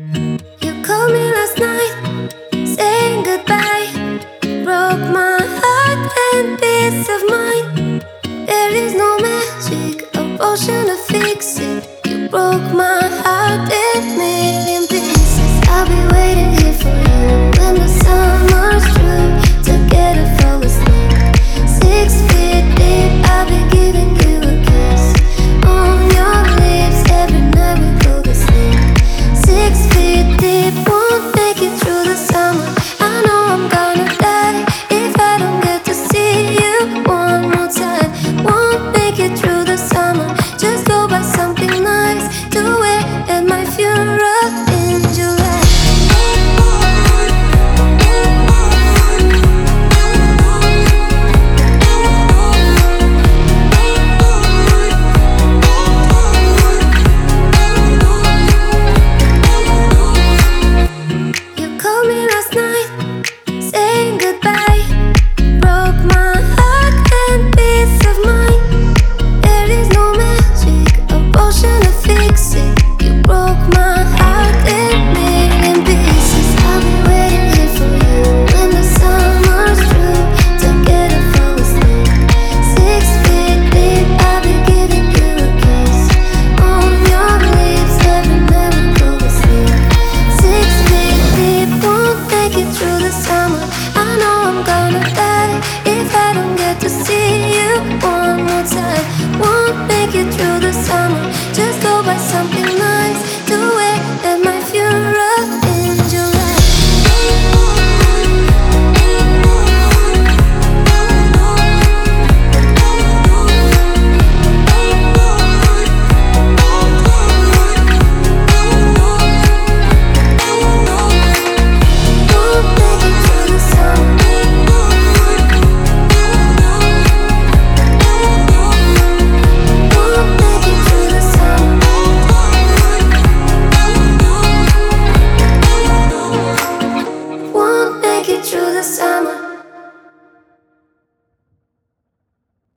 You called me last night, saying goodbye. Broke my heart and peace of mind. There is no magic, a potion to fix it. You broke my